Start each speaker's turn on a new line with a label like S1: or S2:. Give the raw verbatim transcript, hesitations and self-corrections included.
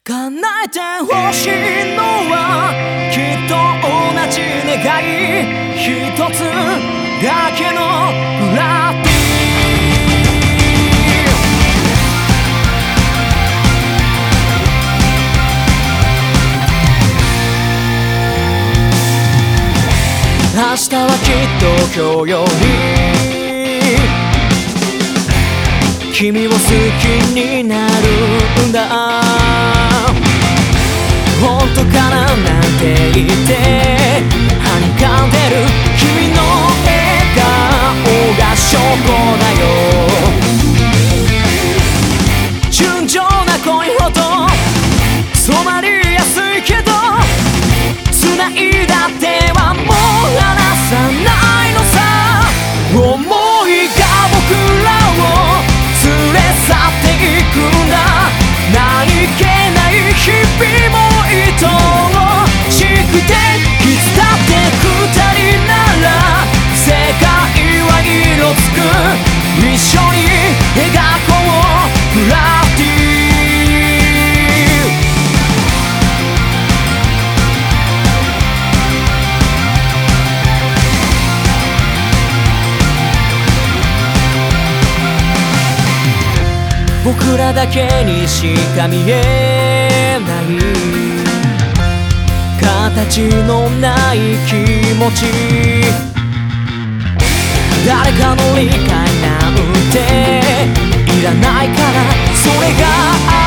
S1: 叶えてほしいのはきっと同じ願い一つだけのブラッディ明日はきっと今日より君を好きになるんだ本当かななんて言ってはにかんでる君の笑顔が証拠だよ純情な恋ほど染まりやすいけど繋いだ手はもう離さないのさ思いが僕らを連れ去っていくんだ何気ない日々も愛おしくていつだって二人なら世界は色づく一緒に描こうブラッディ僕らだけにしか見えない形のない気持ち誰かの理解なんていらないからそれが